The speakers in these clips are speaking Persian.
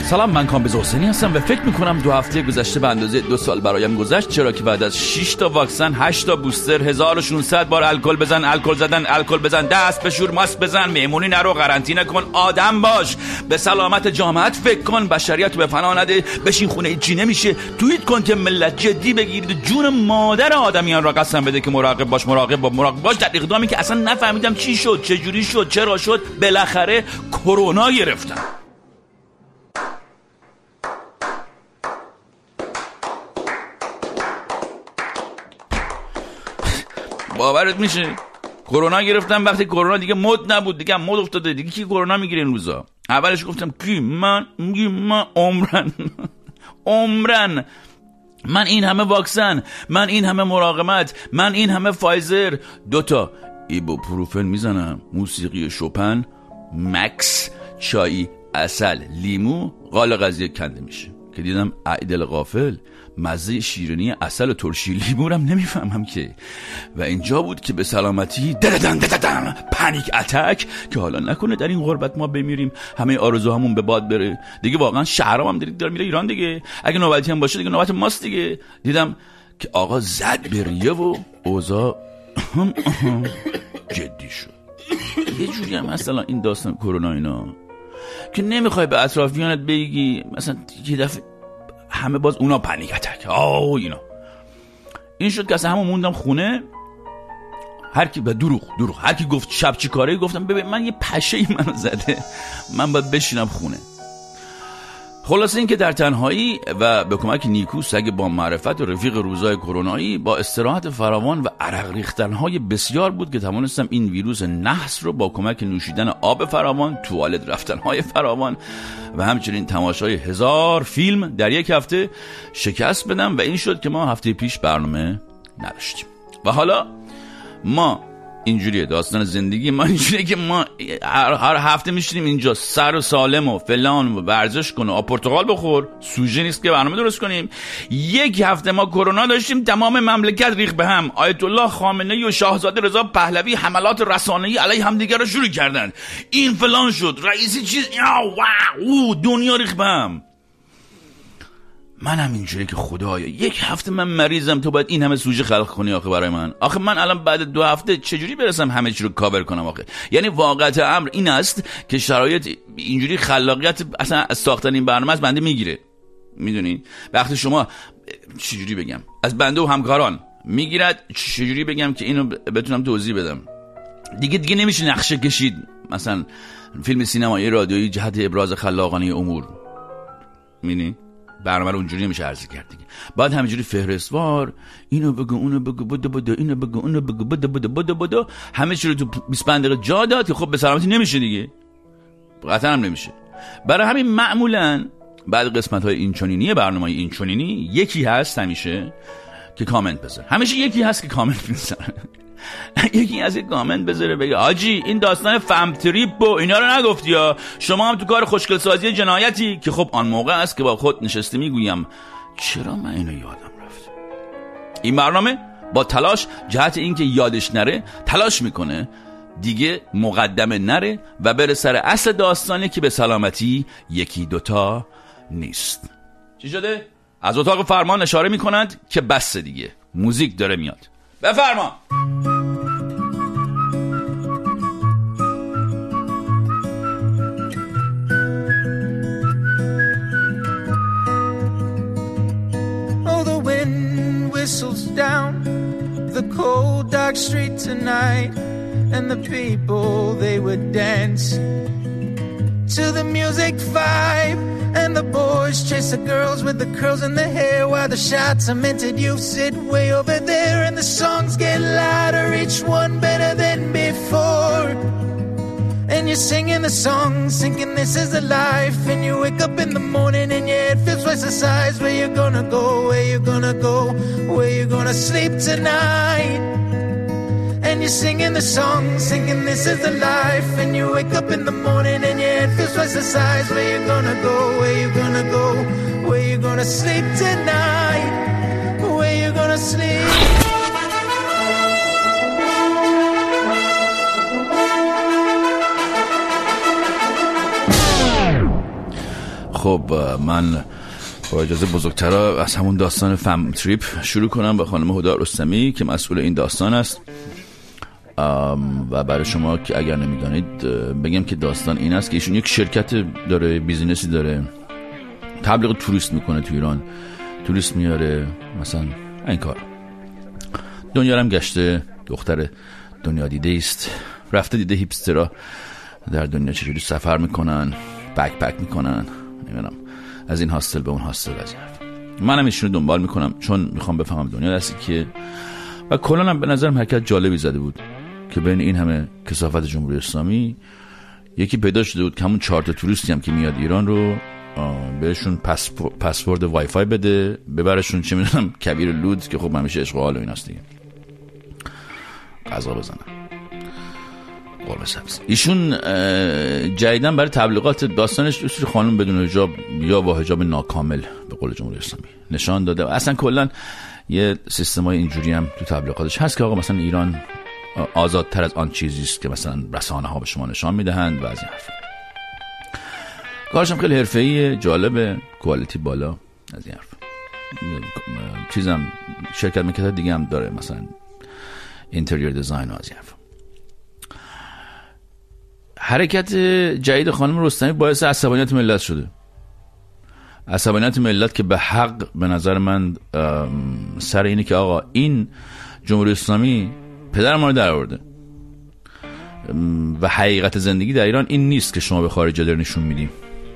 سلام، من کامبیز حسینی هستم و فکر میکنم 2 هفته گذشته به اندازه 2 سال برایم گذشت، چرا که بعد از 6 تا واکسن، 8 تا بوستر، 1600 بار الکل بزن، الکل بزن، دست بشور، ماسک بزن، مهمونی نرو، قرنطینه کن، آدم باش، به سلامت جامعت فکر کن، بشریت رو به فنا نده، بشین خونه، هیچی نمیشه، توییت کن که ملت جدی بگیرید، جون مادر آدمیان را قسم بده که مراقب باش در اقدامی که اصلا نفهمیدم چی شد، چه جوری شد، چرا شد، بالاخره کرونا گرفتم. باورت میشه کرونا گرفتم وقتی کرونا دیگه مد نبود، دیگه مد افتاده، دیگه کی کرونا میگیره این روزا؟ اولش گفتم کی؟ من عمرن من این همه واکسن، من این همه مراقبت، من این همه فایزر، 2 تا ایبوپروفن میزنم، موسیقی شوپن، مکس، چای، عسل، لیمو، قال قضیه کنده میشه. که دیدم عیدل غافل مزه شیرینی عسل و ترشی لیمو رو نمیفهمم که، و اینجا بود که به سلامتی دددن پانیک اتک، که حالا نکنه در این غربت ما بمیریم، همه آرزوهامون به باد بره دیگه. واقعا شهرام هم داره میره ایران دیگه، اگه نوبتی هم باشه دیگه نوبت ماست دیگه. دیدم که آقا زد به ریه و اوضاع جدی شد. یه جوری هم مثلا این داستان کرونا اینا که نمیخوای به اطرافیانت بگی، مثلا یه دفعه همه باز اونا پنیک اتک اینا. این شد که اصلا همون موندم خونه. هر کی به دروغ هر کی گفت شب چی کاره، گفتم ببین من یه پشه منو زده، من باید بشینم خونه. خلاصه این که در تنهایی و به کمک نیکو سگ با معرفت و رفیق روزای کرونایی، با استراحت فراوان و عرق ریختن‌های بسیار بود که توانستم این ویروس نحس رو با کمک نوشیدن آب فراوان، توالت رفتن‌های فراوان و همچنین تماشای 1000 فیلم در یک هفته شکست بدم. و این شد که ما هفته پیش برنامه نداشتیم و حالا ما اینجوریه داستان زندگی ما، اینجوریه که ما هر هفته میشینیم اینجا سر و سالم و فلان و ورزش کن و پرتقال بخور، سوژه نیست که برنامه درست کنیم. یک هفته ما کرونا داشتیم، تمام مملکت ریخ به هم، آیت الله خامنه‌ای و شاهزاده رضا پهلوی حملات رسانه‌ای علیه همدیگه رو شروع کردن، این فلان شد، رئیسی چیز، دنیا ریخ به هم. منم اینجوری که خدایا یک هفته من مریضم، تو باید این همه سوژه خلق کنی آخه برای من. آخه من الان بعد 2 هفته چجوری برسم همه چی رو کاور کنم آخه؟ یعنی واقعیت امر این است که شرایط اینجوری خلاقیت اصلا از ساختن این برنامه از بنده میگیره. میدونی وقتی شما چجوری بگم از بنده و همکاران میگیرد، چجوری بگم که اینو بتونم توضیح بدم؟ دیگه نمیشه نقشه کشید مثلا فیلم سینمایی رادیویی جهت ابراز خلاقانه امور. میدونی برنامه رو اونجوری نمیشه عرض کرد دیگه. بعد همینجوری فهرستوار اینو بگو اونو بگو بده اینو بگو اونو بگو بده همه چی رو تو 25 دقیقه جا داد که خب به سلامتی نمیشه دیگه، قطعا هم نمیشه. برای همین معمولا بعد قسمت‌های اینچنینی برنامه اینچنینی یکی هست همیشه که کامنت بذاره، همیشه یکی هست که کامنت بذاره یکی از این کامنت بذاره بگه آجی این داستان فهم تریپ و اینا رو نگفتی یا شما هم تو کار خوشگل سازی جنایتی، که خب آن موقع است که با خود نشسته میگویم چرا من اینو یادم رفت. این برنامه با تلاش جهت اینکه یادش نره تلاش میکنه دیگه مقدمه نره و بره سر اصل داستانی که به سلامتی 1-2 تا نیست. چی شده؟ از اتاق فرمان اشاره میکنند که بس دیگه، موزیک داره میاد، بفرما. Whistles down the cold dark street tonight, and the people they would dance to the music vibe, and the boys chase the girls with the curls in their hair, while the shots are minted. You sit way over there, and the songs get louder, each one better than before. And you're singing the song, thinking this is the life. And you wake up in the morning and your head feels twice the size. Where you gonna go, where you gonna go, where you gonna sleep tonight? And you're singing the song, thinking this is the life. And you wake up in the morning and your head feels twice the size. Where you gonna go, where you gonna go, where you gonna sleep tonight? Where you gonna sleep? خب من با اجازه بزرگترا از همون داستان فم تریپ شروع کنم با خانم هدی رستمی که مسئول این داستان است. و برای شما که اگر نمیدانید بگم که داستان این است که ایشون یک شرکت داره، بیزینسی داره، تبلیغ توریست میکنه تو ایران، توریست میاره مثلا این کار. دنیا هم گشته، دختر دنیا دیده است، رفته دیده هیپسترها در دنیا چجوری سفر میکنن، بکپک میکنن، نمیدونم از این هاستل به اون هاستل. از منم ایشونو دنبال میکنم چون میخوام بفهمم دنیا دستی که و کلا هم به نظرم حرکت جالبی زده بود که بین این همه کثافت جمهوری اسلامی یکی پیدا شده بود که همون 4 تا توریستی هم که میاد ایران رو بهشون پسورد وای فای بده، ببرشون چه میدونم کبیر لود که خب همیشه عشق و حال و ایناست دیگه، غذا بزنن، قرمه سبزی. ایشون جدیدن برای تبلیغات داستانش یه سری خانم بدون حجاب یا با حجاب ناکامل به قول جمهوری اسلامی نشان داده. اصلا کلا یه سیستمای اینجوری هم تو تبلیغاتش هست که آقا مثلا ایران آزادتر از آن چیزی است که مثلا رسانه ها به شما نشان میدهند و از این حرف. کارش هم خیلی حرفه‌ایه، جالبه، کوالیتی بالا، از این حرف. چیزم شرکت میکنه دیگه هم داره، مثلا اینتریور دیزاین و از این حرف. حرکت جدید خانم رستمی باعث عصبانیت ملت شده. عصبانیت ملت که به حق به نظر من سر اینه که آقا این جمهوری اسلامی پدر ما رو در آورده و حقیقت زندگی در ایران این نیست که شما به خارج در نشون میدیم.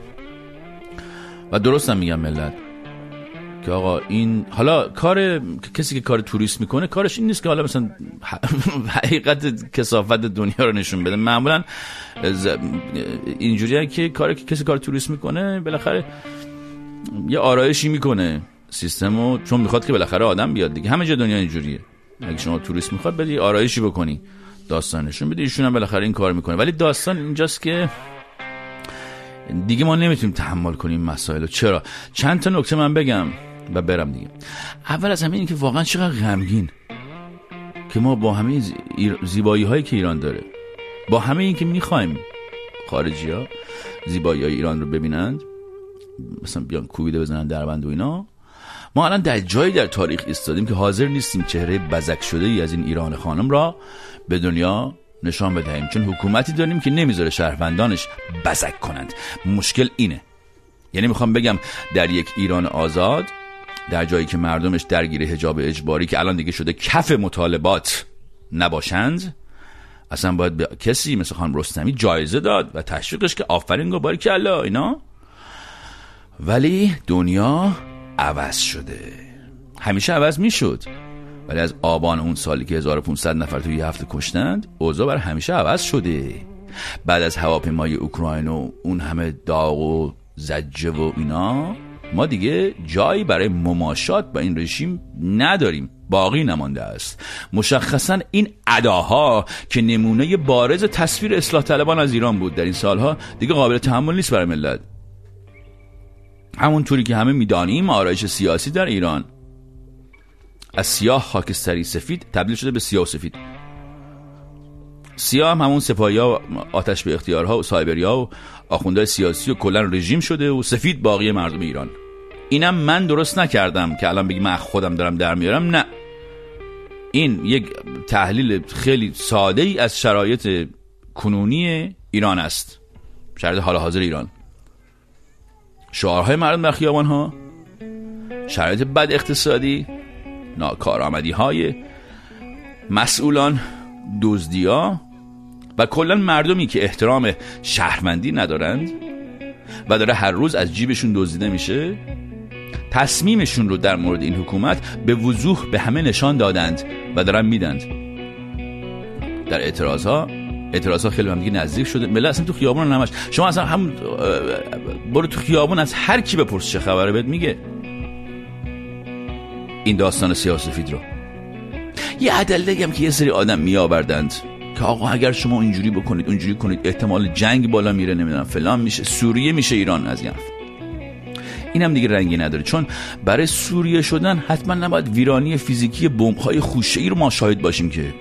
و درست هم میگم ملت که آقا این حالا کار کسی که کار توریست میکنه کارش این نیست که حالا مثلا حقیقت کثافت دنیا رو نشون بده. معمولا اینجوریه که کسی کار توریست میکنه بالاخره یه آرایشی میکنه سیستمو، چون میخواد که بالاخره آدم بیاد دیگه. همه جا دنیا اینجوریه، اگه شما توریست میخواد بدی آرایشی بکنی، داستانشون بدی، ایشون هم بالاخره این کار میکنه. ولی داستان اینجاست که دیگه ما نمیتونیم تحمل کنیم مسائل. چرا؟ چند تا نکته من بگم و برم دیگه. اول از همه این که واقعا چقدر غمگین که ما با همه زیبایی هایی که ایران داره، با همه این که میخوایم خارجی ها زیبایی های ایران رو ببینند، مثلا بیان کوبیده بزنن دربند و اینا، ما الان در جایی در تاریخ ایستادیم که حاضر نیستیم چهره بزک شده ای از این ایران خانم را به دنیا نشان بدهیم، چون حکومتی داریم که نمیذاره شهروندانش بزک کنند. مشکل اینه. یعنی میخوام بگم در یک ایران آزاد، در جایی که مردمش درگیر حجاب اجباری که الان دیگه شده کف مطالبات نباشند، اصلا باید به کسی مثل خانم رستمی جایزه داد و تشویقش که آفرین گو باریکلا اینا. ولی دنیا عوض شده، همیشه عوض میشد، ولی از آبان اون سالی که 1500 نفر توی یه هفته کشتند اوضاع برای همیشه عوض شده. بعد از هواپیمای اوکراین و اون همه داغ و زجه و اینا، ما دیگه جایی برای مماشات با این رژیم نداریم، باقی نمانده است. مشخصا این اداها که نمونه بارز تصویر اصلاح طلبان از ایران بود در این سالها دیگه قابل تحمل نیست برای ملت. همونطوری که همه میدانیم آرایش سیاسی در ایران از سیاه خاکستری سفید تبدیل شده به سیاه و سفید. سیاه هم همون سپاهی‌ها و آتش به اختیارها و سایبریا و آخوندهای سیاسی و کلا رژیم شده و سفید باقی مردم ایران. اینم من درست نکردم که الان بگیم من خودم دارم در میارم، نه، این یک تحلیل خیلی ساده ای از شرایط کنونی ایران است، شرایط حال حاضر ایران، شعارهای مردم در خیابان‌ها، شرایط بد اقتصادی، ناکارآمدی‌های مسئولان، دزدی‌ها و کلاً مردمی که احترام شهروندی ندارند و داره هر روز از جیبشون دزدیده میشه. تصمیمشون رو در مورد این حکومت به وضوح به همه نشان دادند و دارن میدند. در اعتراضها خیلی هم دیگه نزدیک شده. ملت اصلا تو خیابون نماش، شما اصلا هم برو تو خیابون از هر کی بپرس چه خبره بهت میگه این داستان سیاه‌وسفید رو. یه ادله هم که یه سری آدم میآوردند که آقا اگر شما اینجوری بکنید اونجوری کنید احتمال جنگ بالا میره، نمیدونم فلان میشه، سوریه میشه ایران. از این این هم دیگه رنگی نداره، چون برای سوریه شدن حتما نباید ویرانی فیزیکی بمب‌های خوشه‌ای رو ما شاهد باشیم که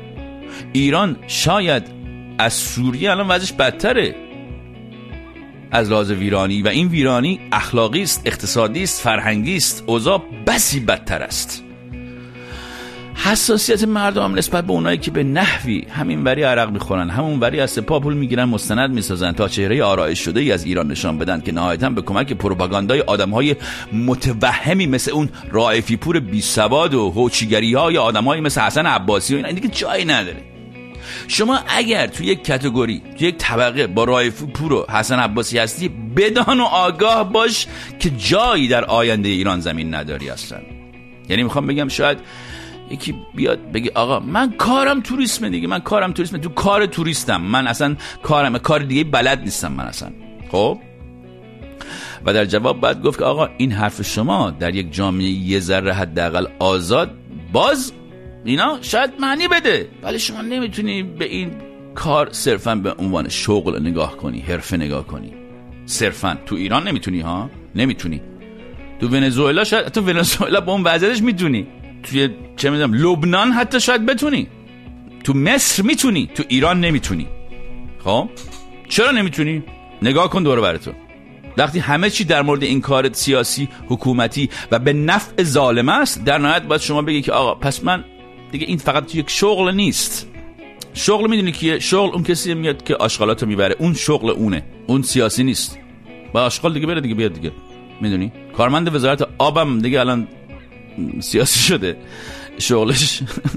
ایران شاید از سوریه الان وضعش بدتره. از لحاظ ویرانی و این ویرانی اخلاقی است، اقتصادی است، فرهنگی است. اوضاع بسی بدتر است. حساسیت مردم نسبت به اونایی که به نحوی همین وری عرق میخورن، همون وری از سپاه پول میگیرن، مستند میسازن تا چهره آرایش شده ای از ایران نشان بدن که نهایتاً به کمک پروپاگاندای آدمهای متوهمی مثل اون رائفی پور بی سواد و هوچیگری‌های آدمایی مثل حسن عباسی و اینا دیگه جایی نداره. شما اگر توی یک کاتگوری، توی یک طبقه با رائفی پور و حسن عباسی هستی، بدان و آگاه باش که جایی در آینده ایران زمین نداری اصلا. یعنی میخوام بگم شاید یکی بیاد بگه آقا من کارم توریسمه دیگه، من کارم توریسمه، تو کار توریستم، من اصلا کار دیگه بلد نیستم من اصلا. خب و در جواب باید گفت که آقا این حرف شما در یک جامعه یه ذره حداقل آزاد باز اینا شاید معنی بده، ولی شما نمیتونی به این کار صرفا به عنوان شغل نگاه کنی، حرفه نگاه کنی. صرفا تو ایران نمیتونی ها، نمیتونی. تو ونزوئلا شاید، تو ونزوئلا با اون وضعیتش میتونی، توی چه میدونم لبنان حتی شاید بتونی، تو مصر میتونی، تو ایران نمیتونی. خب چرا نمیتونی؟ نگاه کن دور براتو. وقتی همه چی در مورد این کار سیاسی، حکومتی و به نفع ظالم است، در نهایت باید شما بگی که آقا پس من دیگه این فقط یک شغل نیست. شغل میدونی کیه؟ شغل اون کسی میاد که آشغالاتو میبره، اون شغل اونه، اون سیاسی نیست. با آشغال دیگه بره دیگه، بیاد دیگه. میدونی کارمند وزارت آبم دیگه الان سیاسی شده شغلش.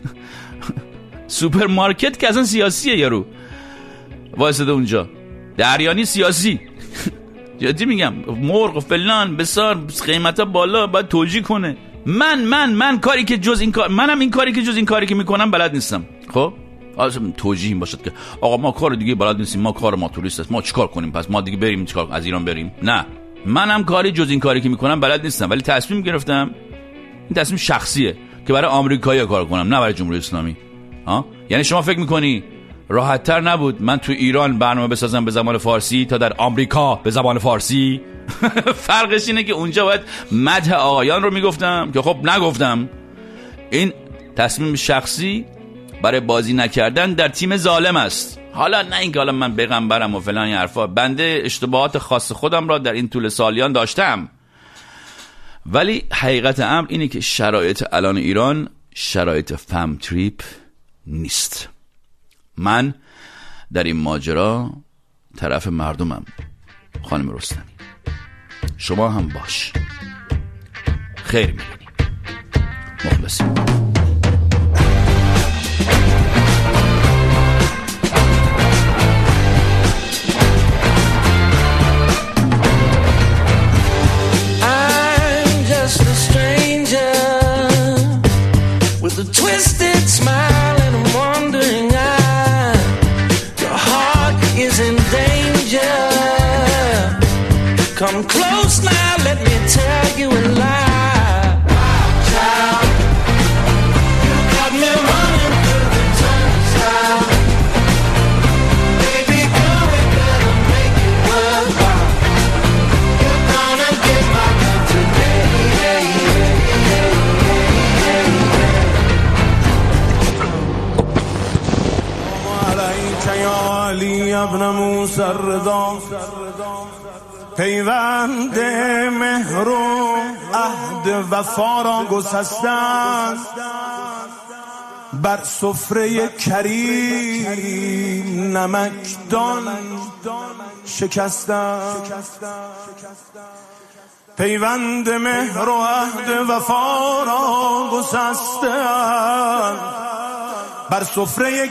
سوپرمارکت که اصلا سیاسیه، یارو واسطه اونجا دریانی سیاسی. جدی میگم، مرغ فلان بسار قیمتا بالا، باید توجیه کنه. من کاری که جز این کار، منم این کاری که جز این کاری که میکنم بلد نیستم. خب اصلا توجیه این باشد که آقا ما کار دیگه بلد نیستیم، ما کار ما توریست است، ما چیکار کنیم پس ما دیگه بریم چیکار از ایران بریم؟ نه، منم کاری جز این کاری که میکنم بلد نیستم، ولی تصمیم گرفتم، این تصمیم شخصیه که برای آمریکایی کار کنم نه برای جمهوری اسلامی. یعنی شما فکر میکنی راحت تر نبود من تو ایران برنامه بسازم به زبان فارسی تا در آمریکا به زبان فارسی؟ فرقش اینه که اونجا باید مدح آقایان رو میگفتم که خب نگفتم. این تصمیم شخصی برای بازی نکردن در تیم ظالم است. حالا نه اینکه حالا من پیغمبرم و فلان حرفا، بنده اشتباهات خاص خودم را در این طول سالیان داشتم، ولی حقیقت امر اینه که شرایط الان ایران شرایط فهم تریپ نیست. من در این ماجرا طرف مردمم خانم رستمی، شما هم باش. خیر می‌بینی. مخلصیم. With a twisted smile and a wandering eye, your heart is in danger. Come close now, let me tell you a lie. Child, you got me running through the turnstile. Baby girl, we better make it worthwhile. You're gonna get my love today. علی ابن موسی الرضا پیوند مهر و عهد وفا را گسستند، بر سفره کریم نمکدان شکستند. پیوند مهر و عهد وفا را گسستند، بر سفره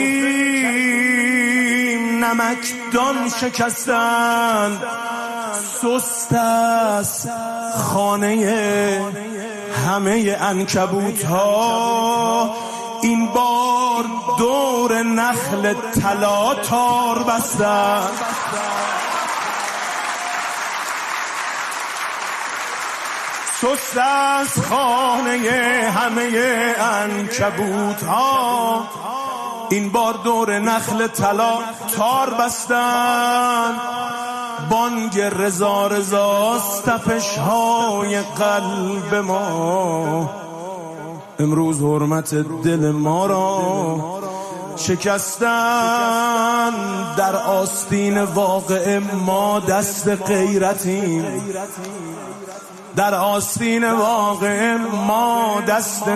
کریم نمکدان شکستند. سست است خانه همه عنکبوت ها، این بار دور نخل طلا تار بستند. سست است خانه همه عنکبوت ها، این بار دور نخل طلا تار بستند. بانگ رضا رضاست تپش های قلب ما، امروز حرمت دل ما را شکستن. در آستین واقع ما دست غیرتیم، در آستین واقع ما دست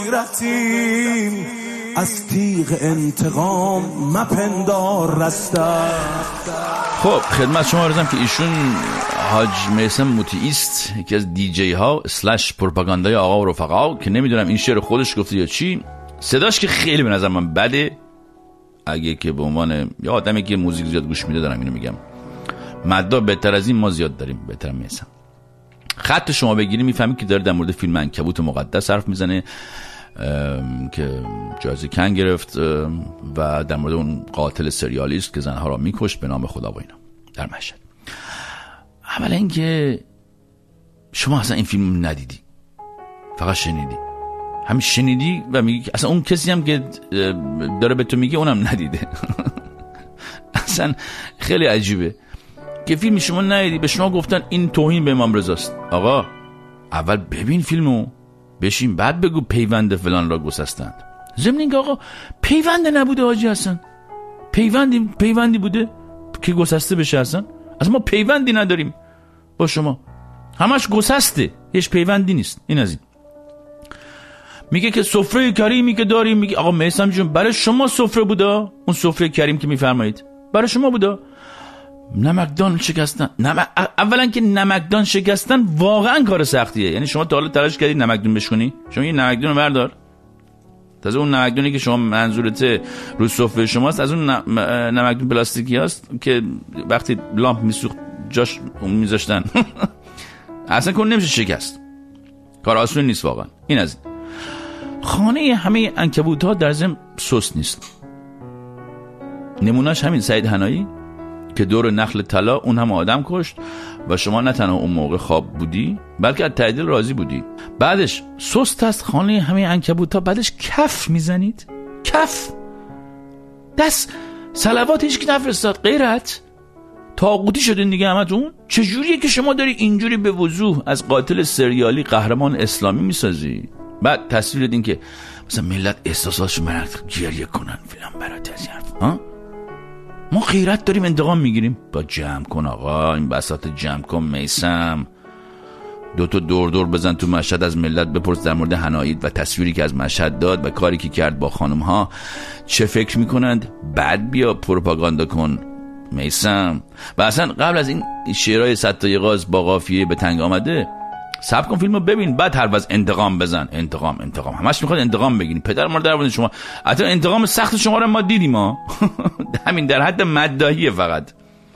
غیرتیم. از تیغ انتقام مپندار رستن. خب خدمت شما عرضم که ایشون حاج میثم موطییست، یکی از دیجی ها / پروپاگاندای آقا و رفقا، که نمیدونم این شعر خودش گفته یا چی. صداش که خیلی به نظر من بده، اگه که به عنوان یا آدمی که موزیک زیاد گوش میده دارم اینو میگم. مدعا بهتر از این ما زیاد داریم، بهتر میثم. خط شما بگیری میفهمی که داره در مورد فیلم عنکبوت مقدس حرف میزنه که جایزه کن گرفت و در مورد اون قاتل سریالیست که زنها را میکشت به نام خدا و اینا در مشهد. اولا اینکه شما اصلا این فیلم ندیدی، فقط شنیدی. همین شنیدی و میگی اصلا اون کسی هم که داره به تو میگه اونم ندیده. اصلا خیلی عجیبه که فیلم شما ندیدی، به شما گفتن این توهین به امام رضاست. آقا اول ببین فیلمو، بشین بعد بگو پیوند فلان را گسستند. ضمن اینکه آقا پیوند نبوده حاجی، اصلا پیوندی بوده که گسسته بشه؟ اصلا ما پیوندی نداریم با شما، همش گسسته، هیچ پیوندی نیست. این از این. میگه که سفره کریمی که داریم، میگه آقا میثم جون برای شما سفره بوده، اون سفره کریم که میفرمایید برای شما بوده. نمکدان شکستن، اولا که نمکدان شکستن واقعا کار سختیه. یعنی شما تا حالا تلاش کردید نمکدون بشکنی؟ شما این نمکدون رو بردار، تازه اون نمکدونی که شما منظورته رو سفره شماست از اون نمکدون پلاستیکی هست که وقتی لامپ میسوخت جاش میذاشتن. اصلا کن نمیشه شکست، کار آسون نیست واقعا. این از این. خانه همه عنکبوت ها در ضمن سست نیست. نمونهش همین سعید حنایی که دور نخل طلا اون هم آدم کشت و شما نه تنها اون موقع خواب بودی بلکه از تعدیل راضی بودی. بعدش سست است خانه همه عنکبوت ها، بعدش کف میزنید، کف دست صلوات هیچ کی نفرستاد، غیرت طاغوتی شدین دیگه همتون. چجوریه که شما داری اینجوری به وضوح از قاتل سریالی قهرمان اسلامی میسازی؟ بعد تصویر دین که مثلا ملت احساساتشو برات گریه کنن فلان برات از حرف. ما غیرت داریم انتقام میگیریم. با جمع کن آقا، این بساط جمع کن میثم. دوتا دور بزن تو مشهد، از ملت بپرس در مورد حنایی و تصویری که از مشهد داد و کاری که کرد با خانم ها چه فکر میکنند، بعد بیا پروپاگاندا کن میثم. و اصلا قبل از این شعرهای ستای غاز با قافیه به تنگ آمده صبر کن فیلمو ببین، بعد هر وقت انتقام بزن. انتقام همش میخواد انتقام بگیرین. پدر ما در شما حتی انتقام سخت شما رو ما دیدیم ها. همین در حد مداحیه. فقط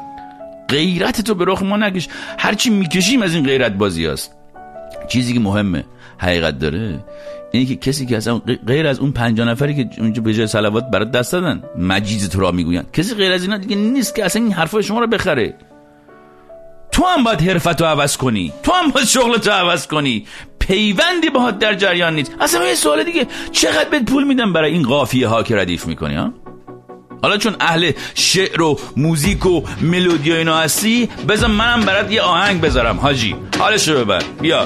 غیرت تو به رخ ما نکش. هرچی میکشیم از این غیرت بازی هست. چیزی که مهمه حقیقت داره اینه که کسی که اصلا غیر از اون 50 نفری که اونجا به جای صلوات برات دست دادن مجیز تو را میگوین، کسی غیر از اینا دیگه نیست که اصلا این حرفای شما رو بخره. تو هم باید حرفتو عوض کنی، تو هم باید شغلتو عوض کنی. پیوندی باهات در جریان نیست. اصلا یه سوال دیگه، چقدر بهت پول میدم برای این قافیه ها که ردیف میکنی ها؟ حالا چون اهل شعر و موزیک و ملودی و اینا هستی، بذار منم برات یه آهنگ بذارم حاجی، حالشو ببر. بیا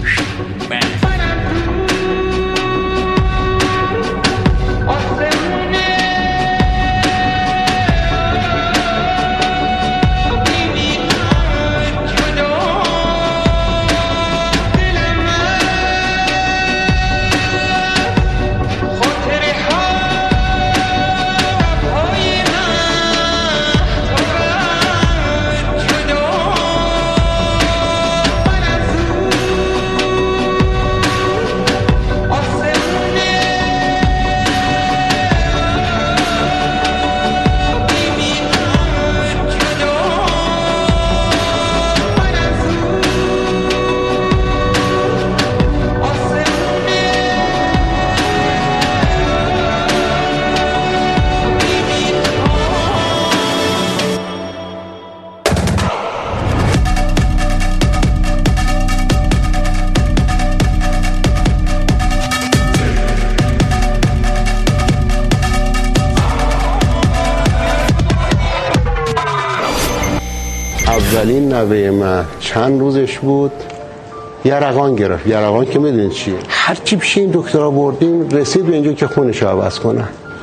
اولین نوه من چند روزش بود یرقان گرفت. یرقان که میدونید چیه، هرچی پیش این دکترها بردیم رسید به اینجا که خونش رو عوض کنن.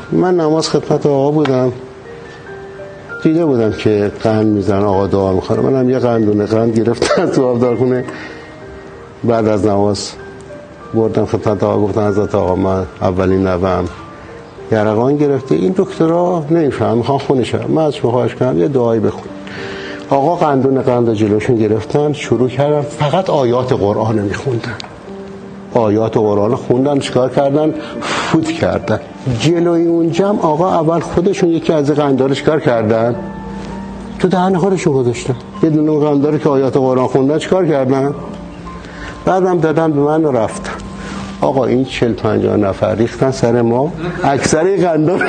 من نماز خدمت آقا بودم، دیده بودم که قند میزن، آقا دعا میخوره، منم یه قندونه قند گرفتم تو آبدارخونه. بعد از نماز بردم خدمت آقا، گفتم حضرت آقا من اولین نوام یرقان گرفته، این دکترها نمیفهم، میخوام خونش برم، من ازش خواهش کردم یه دعایی بخون. آقا قندون قند جلوشون گرفتن، شروع کردن فقط آیات قرآن میخوندن، آیات قرآن خوندن، چیکار کردن؟ فوت کردن جلوی اون جمع. آقا اول خودشون یکی از قندارش چیکار کردن؟ تو دهن خودشون گذاشتن. یه دونه قنداری که آیات قرآن خوندن چیکار کردن؟ بعدم دادن به من و رفتن. آقا این 40-50 نفر ریختن سر ما، اکثر قندار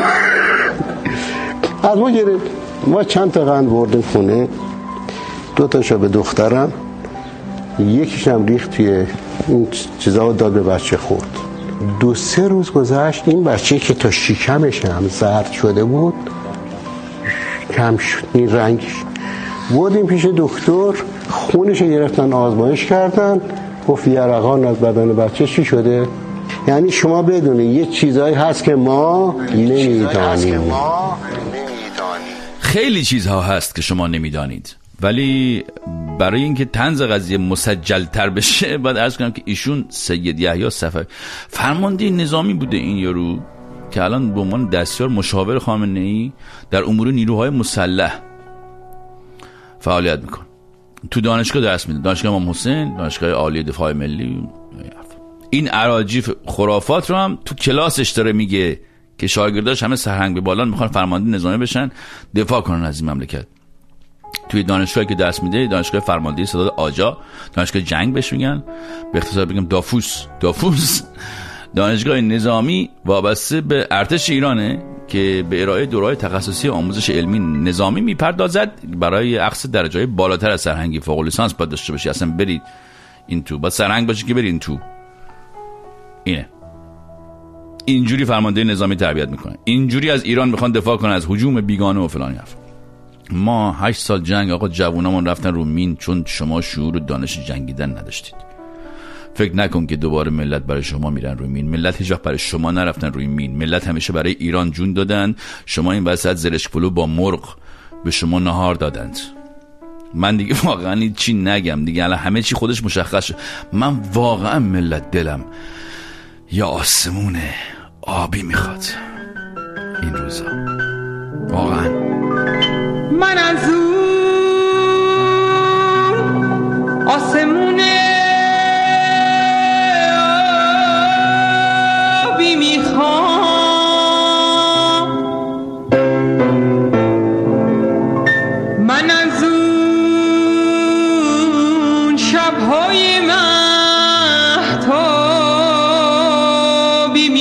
از ما گرفت. ما چند تا قند بردیم خونه، 2 تاشو به دخترم، یکیشم ریخت توی این چیزا داد به بچه خورد. 2-3 روز گذشت، این بچه که تا شکمش هم زرد شده بود کم شد این رنگش. بردیم پیش دکتر، خونش گرفتن آزمایش کردن، گفت یرقان از بدن بچه چی شده. یعنی شما بدونید یه چیزایی هست که ما نمیدانیم. خیلی چیزها هست که شما نمیدانید، ولی برای اینکه طنز قضیه مسجل تر بشه باید عرض کنم که ایشون سید یحیی صفوی فرمانده نظامی بوده، این یارو که الان به عنوان دستیار مشاور خامنه‌ای در امور نیروهای مسلح فعالیت میکنه. تو دانشگاه درس میده، دانشگاه امام حسین، دانشگاه عالی دفاع ملی. این اراجیف خرافات رو هم تو کلاسش داره میگه که شاگرداش همه سرهنگ به بالان میخوان فرمانده نظامی بشن، دفاع کنن از این مملکت. توی دانشگاهی که درس میده، دانشگاه فرماندهی ستاد آجا، دانشگاه جنگ بهش میگن، به اختصار بگم دافوس، دانشگاه نظامی وابسته به ارتش ایرانه که به ارائه دوره‌های تخصصی آموزش علمی نظامی میپردازد. برای اخذ درجه‌های بالاتر از سرهنگی فوق لیسانس باید داشته باشی، اصلا برید این تو، باید سرهنگ باشی که برید این تو. اینه اینجوری فرمانده نظامی تربیت میکنه، اینجوری از ایران میخوان دفاع کنن از هجوم بیگانه و فلان حرف. ما 8 سال جنگ آقا جوونامون رفتن رو مین چون شما شعور و دانش جنگیدن نداشتید. فکر نکن که دوباره ملت برای شما میرن روی مین. ملت هیچ وقت برای شما نرفتن روی مین. ملت همیشه برای ایران جون دادن. شما این وسط زرشک پلو با مرغ به شما نهار دادند. من دیگه واقعا چی نگم دیگه، الان همه چی خودش مشخص شد. من واقعا ملت دلم یا آسمون آبی میخواد این روزا، واقعا. من از اون آسمون آبی میخوام، من از اون شبهای مهتابی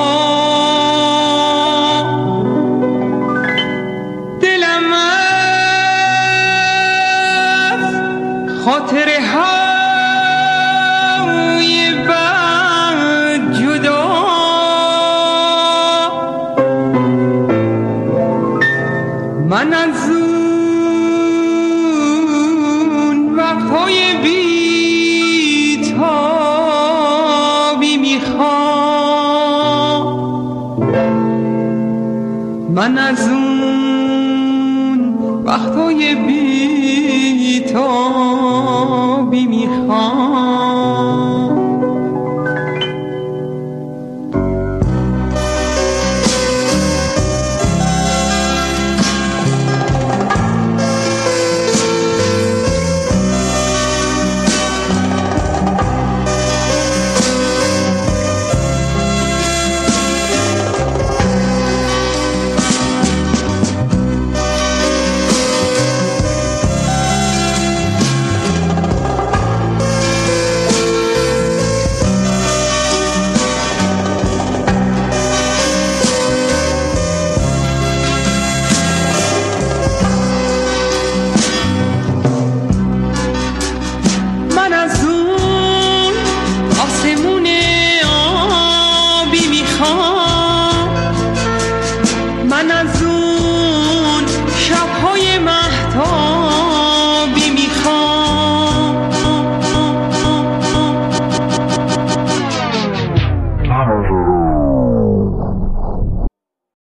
میخوام، دلم از خاطره های بد جدا، من از اون وقتهای بی‌تابی میخوام، من از اون وقتهای بی‌تابی میخوام.